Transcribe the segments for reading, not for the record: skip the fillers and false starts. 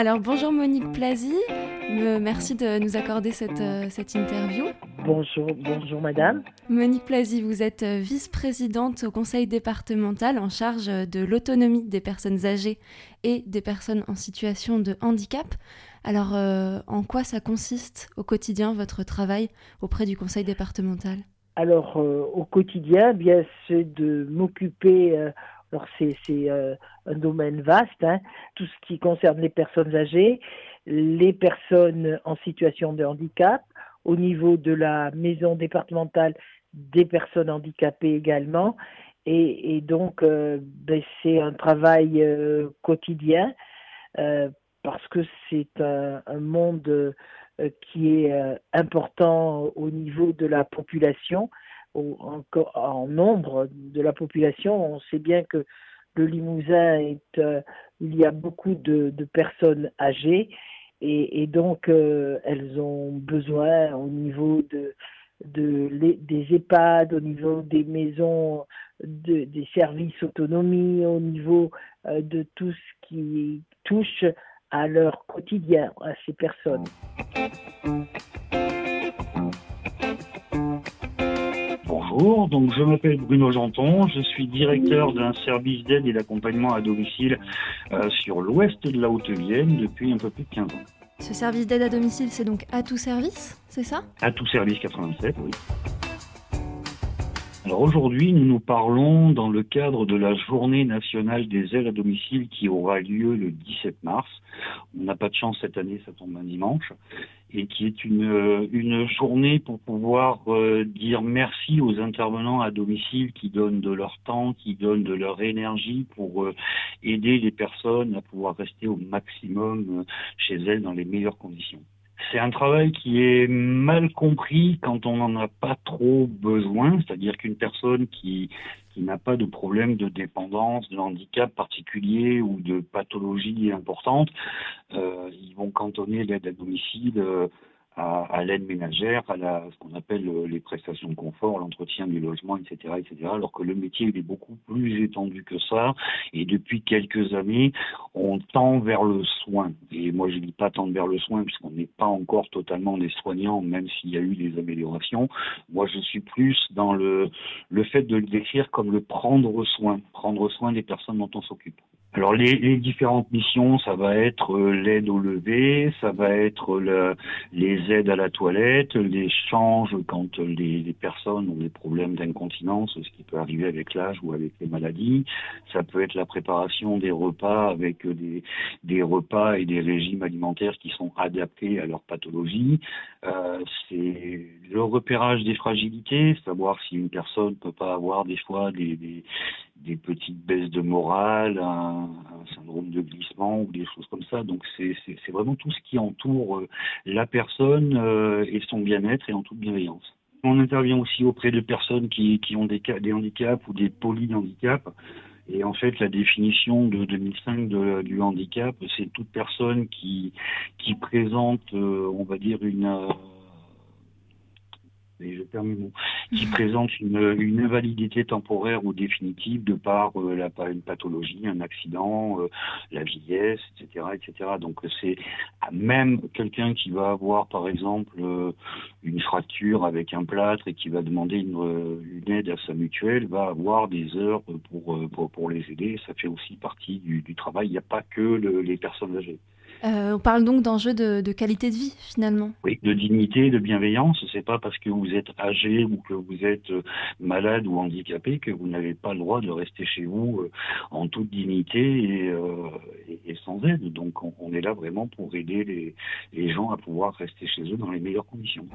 Alors bonjour Monique Plazy, merci de nous accorder cette interview. Bonjour madame. Monique Plazy, vous êtes vice-présidente au conseil départemental en charge de l'autonomie des personnes âgées et des personnes en situation de handicap. Alors en quoi ça consiste au quotidien votre travail auprès du conseil départemental ? Alors au quotidien, bien c'est de m'occuper. Alors c'est un domaine vaste, tout ce qui concerne les personnes âgées, les personnes en situation de handicap, au niveau de la maison départementale des personnes handicapées également. Et donc, c'est un travail quotidien parce que c'est un monde qui est important au niveau de la population, en nombre de la population. On sait bien que le Limousin il y a beaucoup de personnes âgées et donc elles ont besoin au niveau des EHPAD, au niveau des maisons, des services autonomie, au niveau de tout ce qui touche à leur quotidien, à ces personnes. Bonjour, donc je m'appelle Bruno Janton, je suis directeur d'un service d'aide et d'accompagnement à domicile sur l'ouest de la Haute-Vienne depuis un peu plus de 15 ans. Ce service d'aide à domicile, c'est donc Atout Service, c'est ça ? Atout Service 87, oui. Alors aujourd'hui, nous parlons dans le cadre de la journée nationale des aides à domicile qui aura lieu le 17 mars. On n'a pas de chance cette année, ça tombe un dimanche. Et qui est une journée pour pouvoir dire merci aux intervenants à domicile qui donnent de leur temps, qui donnent de leur énergie pour aider les personnes à pouvoir rester au maximum chez elles dans les meilleures conditions. C'est un travail qui est mal compris quand on n'en a pas trop besoin, c'est-à-dire qu'une personne qui n'a pas de problème de dépendance, de handicap particulier ou de pathologie importante, ils vont cantonner l'aide à domicile à l'aide ménagère, ce qu'on appelle les prestations de confort, l'entretien du logement, etc., alors que le métier il est beaucoup plus étendu que ça. Et depuis quelques années, on tend vers le soin. Et moi, je ne dis pas tendre vers le soin, puisqu'on n'est pas encore totalement des soignants, même s'il y a eu des améliorations. Moi, je suis plus dans le fait de le décrire comme le prendre soin des personnes dont on s'occupe. Alors les différentes missions, ça va être l'aide au lever, ça va être les aides à la toilette, l'échange quand les personnes ont des problèmes d'incontinence, ce qui peut arriver avec l'âge ou avec les maladies. Ça peut être la préparation des repas avec des repas et des régimes alimentaires qui sont adaptés à leur pathologie. C'est le repérage des fragilités, savoir si une personne peut pas avoir des fois des petites baisses de morale, un syndrome de glissement ou des choses comme ça. Donc c'est vraiment tout ce qui entoure la personne et son bien-être et en toute bienveillance. On intervient aussi auprès de personnes qui ont des handicaps ou des polyhandicaps. Et en fait, la définition de 2005 du handicap, c'est toute personne qui présente, on va dire, qui présente une invalidité temporaire ou définitive de par une pathologie, un accident, la vieillesse, etc. Donc c'est même quelqu'un qui va avoir par exemple une fracture avec un plâtre et qui va demander une aide à sa mutuelle va avoir des heures pour les aider. Ça fait aussi partie du travail. Il n'y a pas que les personnes âgées. On parle donc d'enjeux de qualité de vie, finalement. Oui, de dignité, de bienveillance. C'est pas parce que vous êtes âgé ou que vous êtes malade ou handicapé que vous n'avez pas le droit de rester chez vous en toute dignité et sans aide. Donc, on est là vraiment pour aider les gens à pouvoir rester chez eux dans les meilleures conditions.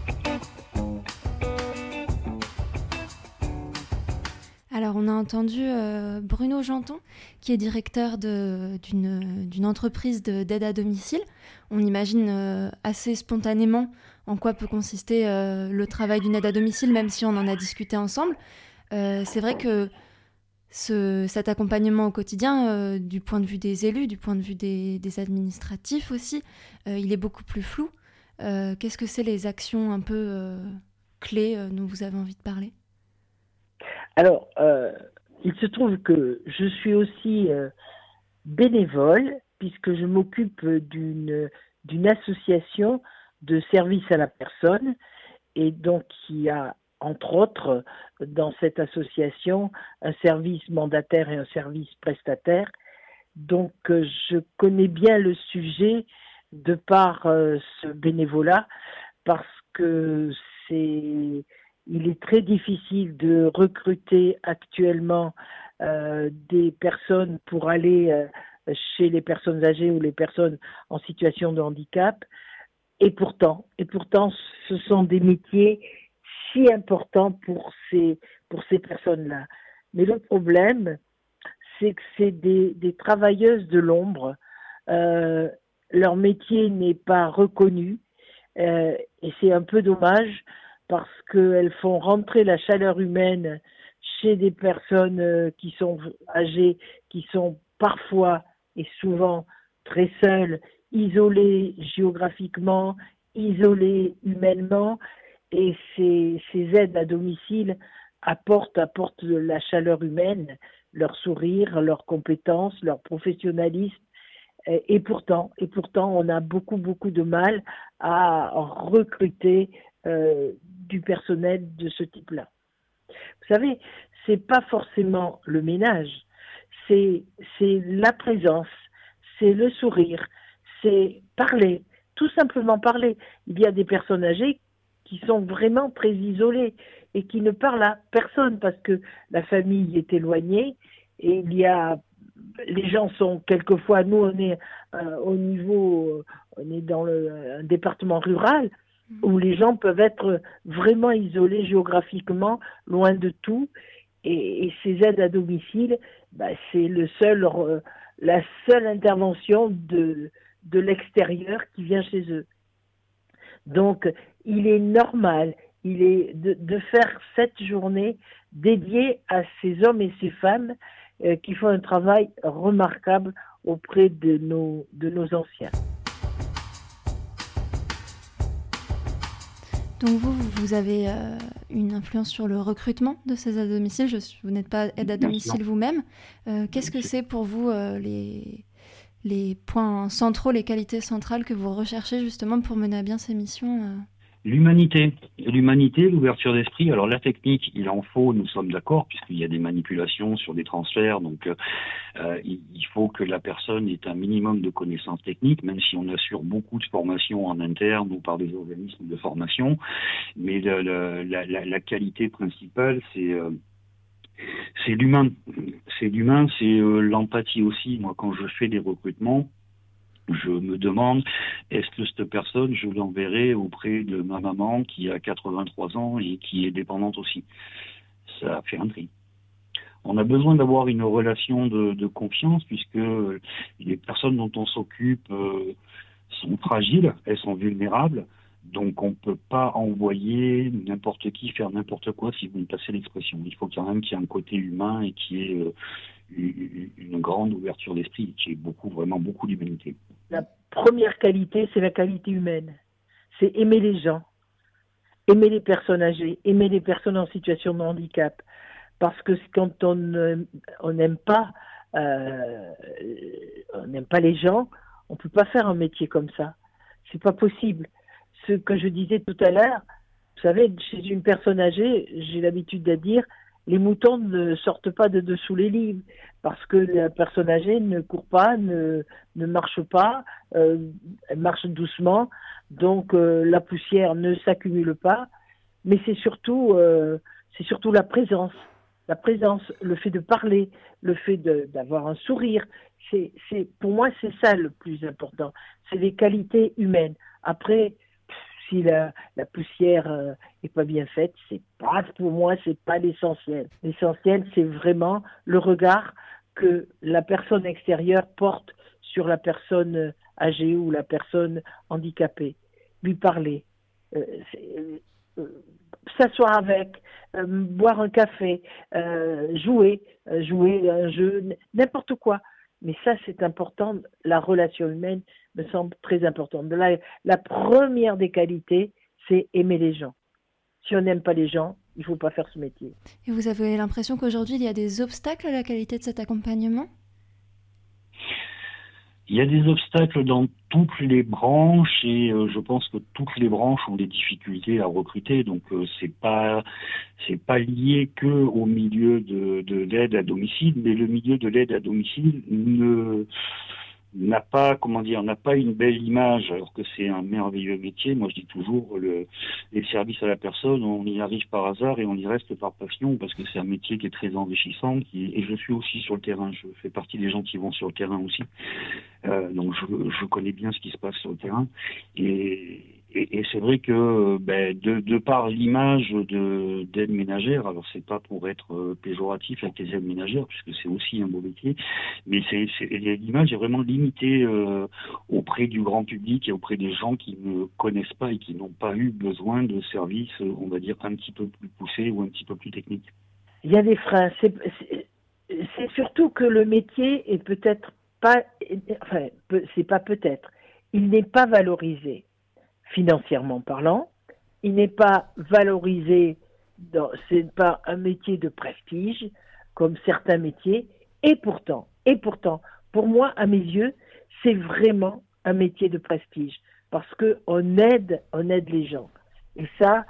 Alors, on a entendu Bruno Janton, qui est directeur d'une entreprise d'aide à domicile. On imagine assez spontanément en quoi peut consister le travail d'une aide à domicile, même si on en a discuté ensemble. C'est vrai que cet accompagnement au quotidien, du point de vue des élus, du point de vue des administratifs aussi, il est beaucoup plus flou. Qu'est-ce que c'est les actions un peu clés dont vous avez envie de parler ? Alors, il se trouve que je suis aussi bénévole, puisque je m'occupe d'une association de services à la personne, et donc il y a entre autres dans cette association un service mandataire et un service prestataire. Donc je connais bien le sujet de par ce bénévolat, parce que il est très difficile de recruter actuellement des personnes pour aller chez les personnes âgées ou les personnes en situation de handicap. Et pourtant, ce sont des métiers si importants pour ces personnes-là. Mais le problème, c'est que c'est des travailleuses de l'ombre. Leur métier n'est pas reconnu, et c'est un peu dommage, parce qu'elles font rentrer la chaleur humaine chez des personnes qui sont âgées, qui sont parfois et souvent très seules, isolées géographiquement, isolées humainement, et ces aides à domicile apportent la chaleur humaine, leur sourire, leurs compétences, leur professionnalisme. Et pourtant, on a beaucoup de mal à recruter du personnel de ce type-là. Vous savez, c'est pas forcément le ménage, c'est la présence, c'est le sourire, c'est parler, tout simplement parler. Il y a des personnes âgées qui sont vraiment très isolées et qui ne parlent à personne parce que la famille est éloignée, et les gens sont quelquefois, nous on est on est dans un département rural où les gens peuvent être vraiment isolés géographiquement, loin de tout, et ces aides à domicile, c'est la seule intervention de l'extérieur qui vient chez eux. Donc il est normal, de faire cette journée dédiée à ces hommes et ces femmes qui font un travail remarquable auprès de nos anciens. Donc vous avez une influence sur le recrutement de ces aides à domicile. Vous n'êtes pas aide à domicile vous-même. Qu'est-ce que c'est pour vous les points centraux, les qualités centrales que vous recherchez justement pour mener à bien ces missions L'humanité, l'ouverture d'esprit. Alors la technique, il en faut, nous sommes d'accord, puisqu'il y a des manipulations sur des transferts, donc il faut que la personne ait un minimum de connaissances techniques, même si on assure beaucoup de formations en interne ou par des organismes de formation. Mais la qualité principale, c'est l'humain. C'est l'humain, c'est l'empathie aussi. Moi, quand je fais des recrutements, je me demande, est-ce que cette personne, je l'enverrai auprès de ma maman qui a 83 ans et qui est dépendante aussi. Ça fait un tri. On a besoin d'avoir une relation de confiance, puisque les personnes dont on s'occupe sont fragiles, elles sont vulnérables. Donc on ne peut pas envoyer n'importe qui faire n'importe quoi, si vous me passez l'expression. Il faut quand même qu'il y ait un côté humain et qu'il y ait une grande ouverture d'esprit, qu'il y ait vraiment beaucoup d'humanité. La première qualité, c'est la qualité humaine. C'est aimer les gens, aimer les personnes âgées, aimer les personnes en situation de handicap. Parce que quand on n'aime pas les gens, on ne peut pas faire un métier comme ça. C'est pas possible. Ce que je disais tout à l'heure, vous savez, chez une personne âgée, j'ai l'habitude de dire, les moutons ne sortent pas de dessous les livres, parce que la personne âgée ne court pas, ne marche pas, elle marche doucement, donc la poussière ne s'accumule pas, mais c'est surtout la présence, le fait de parler, le fait d'avoir un sourire. Pour moi, c'est ça le plus important, c'est les qualités humaines. Après, si la poussière est pas bien faite, pour moi, c'est pas l'essentiel. L'essentiel, c'est vraiment le regard que la personne extérieure porte sur la personne âgée ou la personne handicapée. Lui parler, s'asseoir avec, boire un café, jouer un jeu, n'importe quoi. Mais ça, c'est important. La relation humaine me semble très importante. La première des qualités, c'est aimer les gens. Si on n'aime pas les gens, il ne faut pas faire ce métier. Et vous avez l'impression qu'aujourd'hui, il y a des obstacles à la qualité de cet accompagnement ? Il y a des obstacles dans toutes les branches et je pense que toutes les branches ont des difficultés à recruter. Donc c'est pas lié que au milieu de l'aide à domicile, mais le milieu de l'aide à domicile n'a pas une belle image, alors que c'est un merveilleux métier. Moi je dis toujours les services à la personne, on y arrive par hasard et on y reste par passion, parce que c'est un métier qui est très enrichissant, et je suis aussi sur le terrain, je fais partie des gens qui vont sur le terrain aussi. Donc je connais bien ce qui se passe sur le terrain, et c'est vrai que de par l'image d'aide ménagère, alors c'est pas pour être péjoratif avec les aides ménagères, puisque c'est aussi un beau métier, mais l'image est vraiment limitée auprès du grand public et auprès des gens qui ne connaissent pas et qui n'ont pas eu besoin de services, on va dire, un petit peu plus poussés ou un petit peu plus techniques. Il y a des freins. C'est surtout que le métier est peut-être pas, enfin, c'est pas peut-être, il n'est pas valorisé financièrement parlant, il n'est pas valorisé, c'est pas un métier de prestige comme certains métiers, et pourtant, pour moi, à mes yeux, c'est vraiment un métier de prestige, parce que on aide les gens, et ça,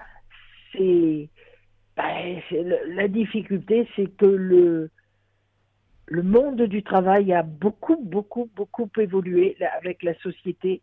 la difficulté, c'est que le monde du travail a beaucoup évolué avec la société.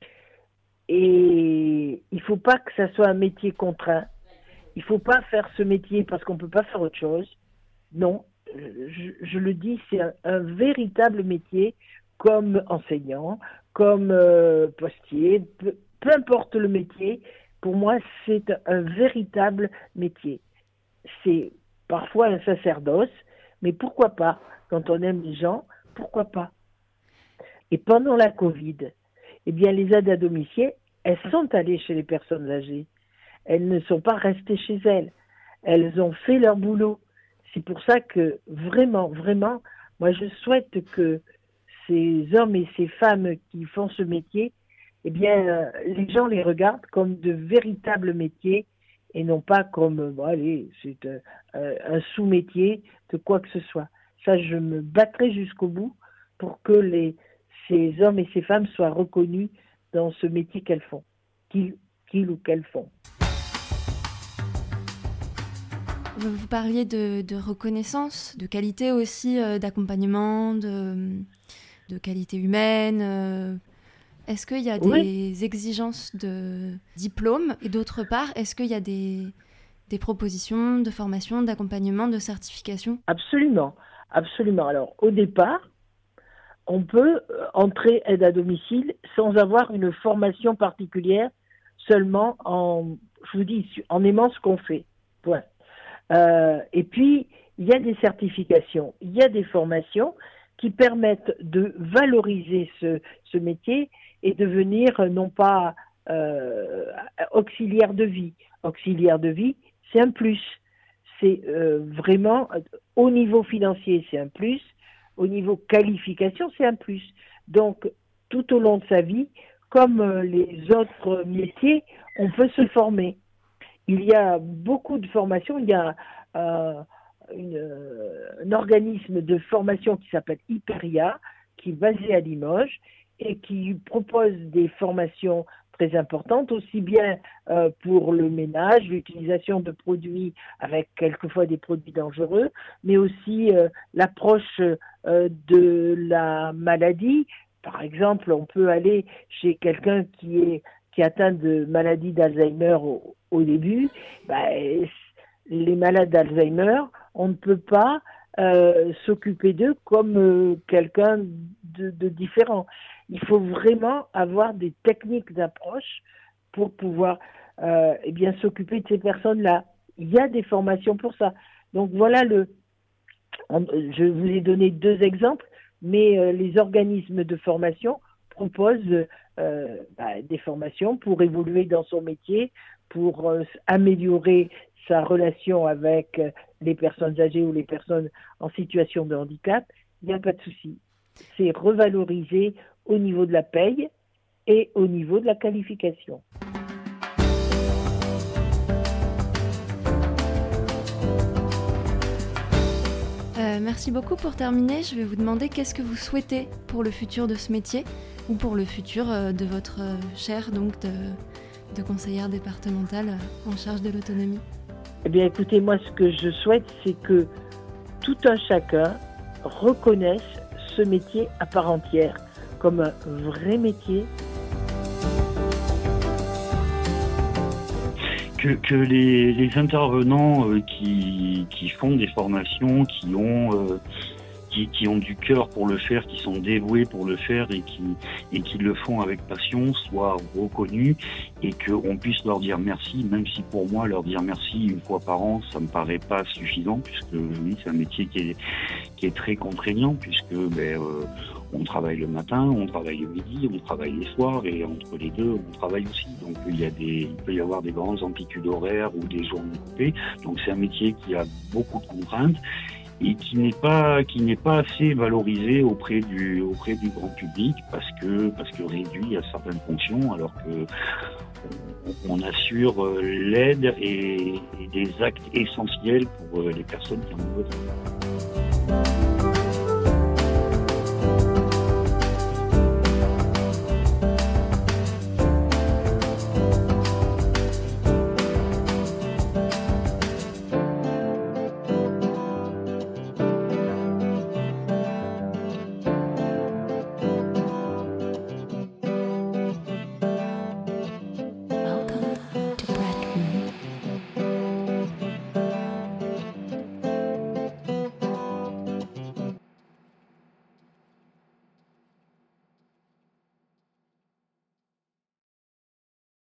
Et il ne faut pas que ça soit un métier contraint. Il ne faut pas faire ce métier parce qu'on ne peut pas faire autre chose. Non, je le dis, c'est un véritable métier, comme enseignant, comme postier, peu importe le métier. Pour moi, c'est un véritable métier. C'est parfois un sacerdoce, mais pourquoi pas? Quand on aime les gens, pourquoi pas? Et pendant la Covid, eh bien, les aides à domicile, elles sont allées chez les personnes âgées. Elles ne sont pas restées chez elles. Elles ont fait leur boulot. C'est pour ça que vraiment, moi, je souhaite que ces hommes et ces femmes qui font ce métier, eh bien, les gens les regardent comme de véritables métiers et non pas comme, c'est un sous-métier de quoi que ce soit. Ça, je me battrai jusqu'au bout pour que ces hommes et ces femmes soient reconnus dans ce métier qu'elles font, qu'ils ou qu'elles font. Vous parliez de reconnaissance, de qualité aussi, d'accompagnement, de qualité humaine. Est-ce qu'il y a des exigences de diplôme? Et d'autre part, est-ce qu'il y a des propositions de formation, d'accompagnement, de certification? Absolument. Alors, au départ, on peut entrer aide à domicile sans avoir une formation particulière, seulement en aimant ce qu'on fait. Point. Et puis, il y a des certifications, il y a des formations qui permettent de valoriser ce métier et devenir non pas auxiliaire de vie. Auxiliaire de vie, c'est un plus. C'est vraiment, au niveau financier, c'est un plus. Au niveau qualification, c'est un plus. Donc, tout au long de sa vie, comme les autres métiers, on peut se former. Il y a beaucoup de formations. Il y a un organisme de formation qui s'appelle Hyperia, qui est basé à Limoges et qui propose des formations très importantes, aussi bien pour le ménage, l'utilisation de produits avec quelquefois des produits dangereux, mais aussi l'approche de la maladie. Par exemple, on peut aller chez quelqu'un qui est atteint de maladie d'Alzheimer au début. Les malades d'Alzheimer, on ne peut pas s'occuper d'eux comme quelqu'un de différent. Il faut vraiment avoir des techniques d'approche pour pouvoir s'occuper de ces personnes-là. Il y a des formations pour ça. Donc voilà, je vous ai donné 2 exemples, mais les organismes de formation proposent des formations pour évoluer dans son métier, pour améliorer sa relation avec les personnes âgées ou les personnes en situation de handicap. Il n'y a pas de souci. C'est revalorisé au niveau de la paye et au niveau de la qualification. Merci beaucoup. Pour terminer, je vais vous demander qu'est-ce que vous souhaitez pour le futur de ce métier ou pour le futur de votre chaire donc de conseillère départementale en charge de l'autonomie. Eh bien, écoutez, moi, ce que je souhaite, c'est que tout un chacun reconnaisse ce métier à part entière comme un vrai métier. Que les intervenants qui font des formations, qui ont du cœur pour le faire, qui sont dévoués pour le faire et qui le font avec passion, soient reconnus et qu'on puisse leur dire merci, même si pour moi leur dire merci une fois par an, ça me paraît pas suffisant, puisque oui, c'est un métier qui est très contraignant, puisque on travaille le matin, on travaille le midi, on travaille les soirs et entre les deux, on travaille aussi. Donc il peut y avoir des grandes amplitudes horaires ou des journées coupées. Donc c'est un métier qui a beaucoup de contraintes et qui n'est pas assez valorisé auprès du grand public parce que réduit à certaines fonctions, alors que on assure l'aide et des actes essentiels pour les personnes qui en ont besoin.